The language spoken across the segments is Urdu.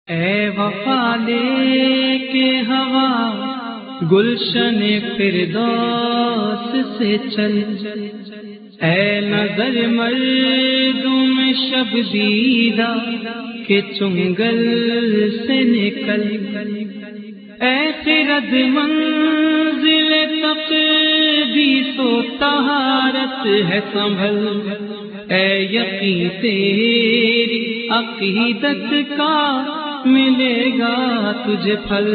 اے وفا لے کے ہوا گلشن فردوس سے چل، اے نظر مردم شب دیدہ کے چنگل سے نکل، اے خرد منزل تقدیس و طہارت ہے سنبھل، اے یقین تیری عقیدت کا ملے گا تجھے پھل،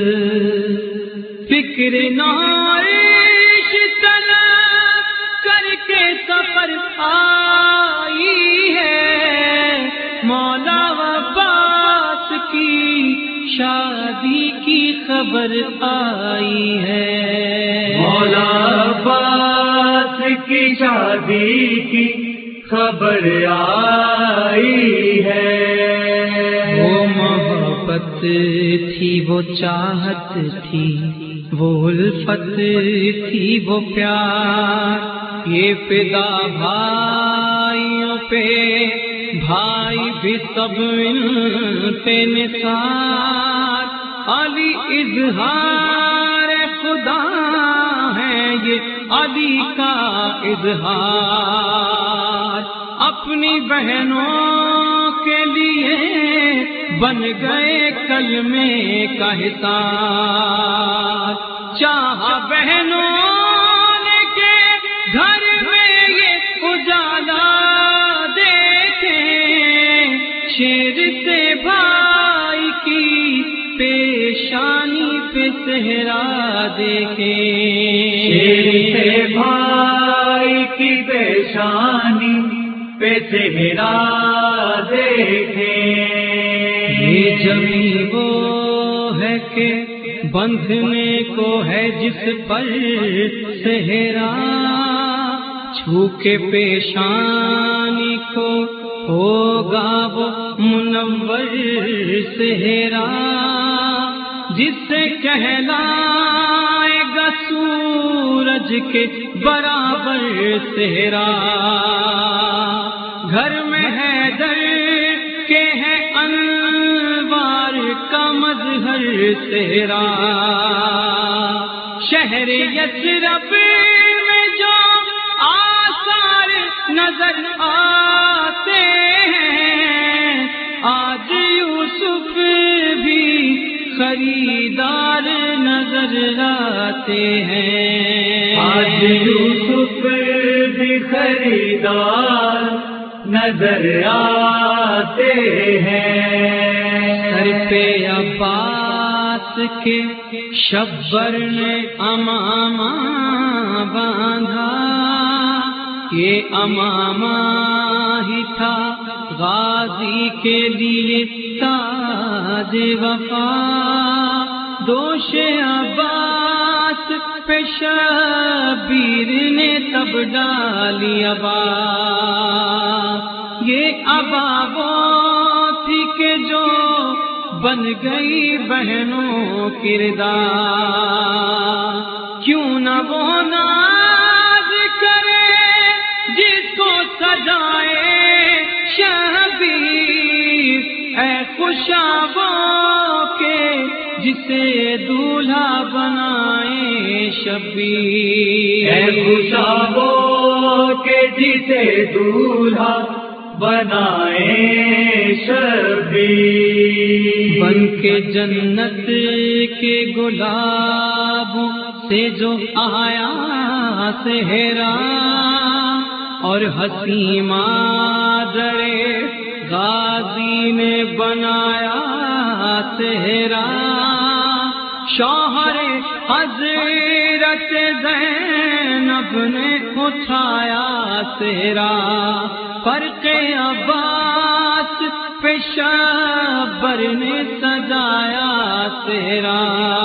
فکر نعش طلب کر کے سفر آئی ہے، مولا عباس کی شادی کی خبر آئی ہے، مولا عباس کی شادی کی خبر آئی ہے۔ وہ محبت تھی، وہ چاہت تھی، وہ الفت تھی، وہ پیار، یہ فدا بھائیوں پہ بھائی بھی سب ان پہ نثار، علی اظہار خدا ہے، یہ علی کا اظہار، اپنی بہنوں کے لیے بن گئے کلمے کا حصار، چاہا بہنوں نے کہ گھر میں یہ اجالا دیکھیں، شیر سے بھائی کی پیشانی پہ صحرا دیکھیں، شیر سے بھائی کی پیشانی پہ صحرا دیکھیں، یہ جمی وہ ہے کہ بندھنے کو ہے جس پر صحرا، چھو کے پیشانی کو ہوگا وہ منور صحرا، جس سے کہلائے گا سورج کے برابر صحرا، گھر میں حیدر کے ہے انوار کا مظہر صحرا، شہر یثرب میں جو آثار نظر آتے ہیں، آج یوسف بھی خریدار نظر آتے ہیں، آج یوسف بھی خریدار نظر آتے ہیں، سر پہ عباس کے شبر نے امامہ باندھا، یہ امامہ ہی تھا غازی کے لیے تاج وفا، دوش عباس پہ شبیر نے تب ڈالی ابا، یہ ابا وہ تھی کہ جو بن گئی بہنوں کردار، کیوں نہ وہ ناز کرے جس کو سجائے شبیر، اے خوشابوں کے جسے دولہا بنائے شبیر، اے خوشابوں کے جسے دولہا بنائے شبیر، بن کے جنت کے گلابوں سے جو آیا صحرا، اور حسین مادرے غازی نے بنایا صحرا، شوہر حضرت زینب نے اٹھایا صحرا، فرق عباس پہ شبر نے سجایا صحرا،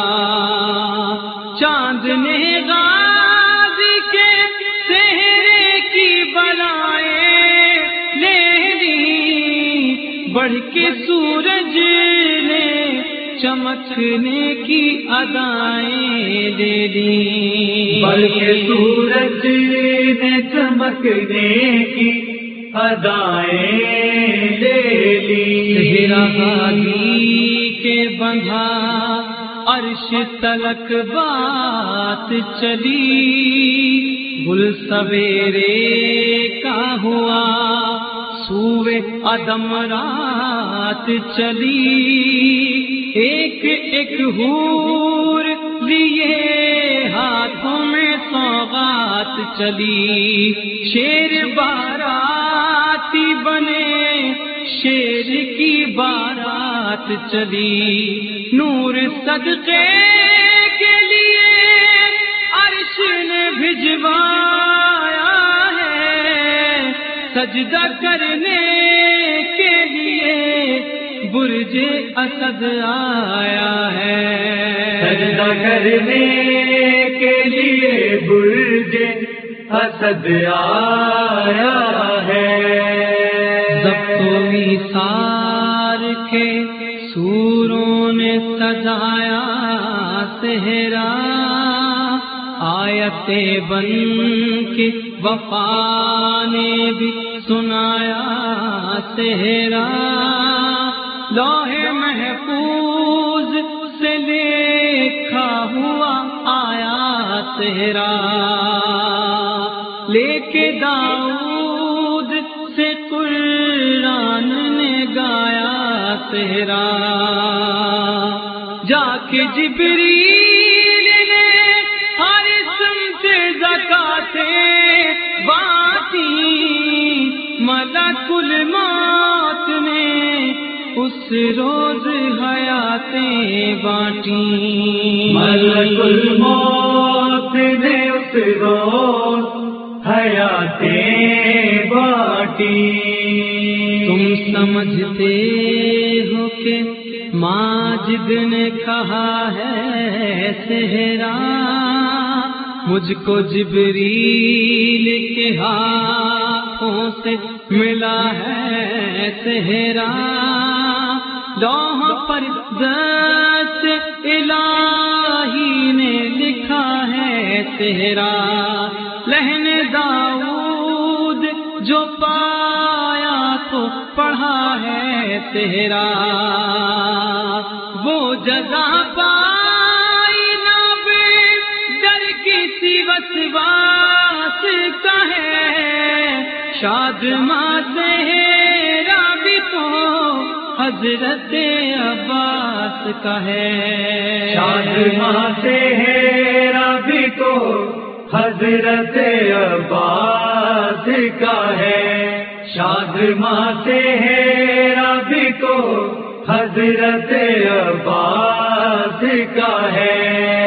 چاند نے غازی کے صحرے کی بلائیں لے لی، بڑھ کے سورج نے چمکنے کی ادائیں دے دی، بلکہ سورج نے چمکنے کی ادائیں لے لی. صحرا غازی کے بندھا عرش تلک بات چلی، گل سویرے کا ہوا سوئے عدم رات چلی. ایک ایک حور لیے ہاتھوں میں سوغات چلی، شیر باراتی بنے شیر کی بارات چلی. نور صدقے کے لیے عرش نے بھجوایا ہے، سجدہ کرنے کے لیے برج اسد آیا ہے. سجدہ کرنے کے لیے برج اسد آیا ہے. ضبط و ایثار کے سوروں نے سجایا صحرا، آیت بن کے وفا نے بھی سنایا صحرا. لوح محفوظ سے لکھا ہوا آیا صحرا، لے کے داؤد سے قرآن نے گایا صحرا. جا کے جبریل نے ہر سمت زکاتیں بانٹی، ملک الموت نے اس روز حیاتیں بانٹی. ملک الموت نے اس روز حیاتیں بانٹی. تم سمجھتے ہو کہ ماجد نے کہا ہے صحرا، مجھ کو جبریل کے ہاتھوں سے ملا ہے صحرا. لوح پر دست الہی نے لکھا ہے صحرا، لہن داؤد جو پایا تو پڑھا ہے صحرا. وہ جزا پائی نہ بے ڈر کسی وسواس کا ہے، شادماں صحرا بھی تو حضرت عباس کا ہے. شادماں صحرا بھی تو حضرت عباس کا ہے. شادماں صحرا بھی تو حضرت عباس کا ہے.